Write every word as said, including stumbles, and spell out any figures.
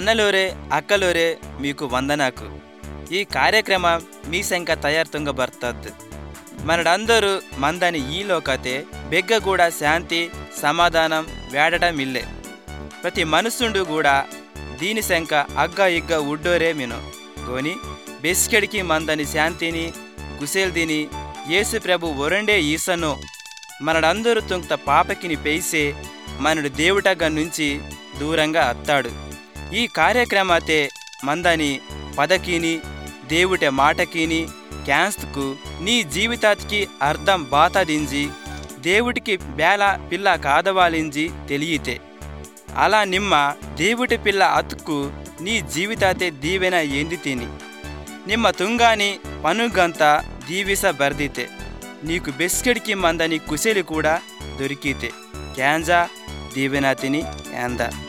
ಅಣ್ಣಲೋರೆ ಅಕ್ಕಲೋರೆ మీకు వందనాకు. ఈ కార్ಯಕ್ರಮ మీ ಸಂಕ ತಯಾರ್ ತುಂಗ ಬರ್ತದ್ದು. మనడందరూ మందని ఈ లోకతే బెగ్గ కూడా శాంతి సమాధానం వేడటం ఇల్లే. ప్రతి మనుషుండు కూడా దీని శంక అగ్గ ఇగ్గ ఉడ్డోరే మిను గోని బెస్కెడికి మందని శాంతిని కుశేల్దిని యేసు ప్రభు ఒరండే ఈసను మనడందరూ తుంక్త పాపకిని పేసే మనడు దేవుటగ్గ నుంచి దూరంగా అత్తాడు. ఈ కార్ಯಕ್ರಮతే మందని పదకీని దేవుటే మాటకీని క్యాన్స్కు నీ జీవితానికి అర్థం బాతదించి దేవుడికి బేల పిల్ల కాదవాలించి తెలియతే అలా నిమ్మ దేవుటి పిల్ల అతుక్కు నీ జీవితాతే దీవెన ఎందితిని ನಿಮ್ಮ ತುಂಗಾನಿ ಪನುಗಂತ ದೀವಿಸ ಬರ್ದಿತೆ ನೀಕು ಬೆಸ್ಕೆಡಿಕಿ ಮಂದನಿ ಕುಸೆಲಿ ಕೂಡ ದೊರಿಕೀತೆ ಕ್ಯಾಂಜಾ ದೀವೆನಾತಿನಿ ಯಾಂದ.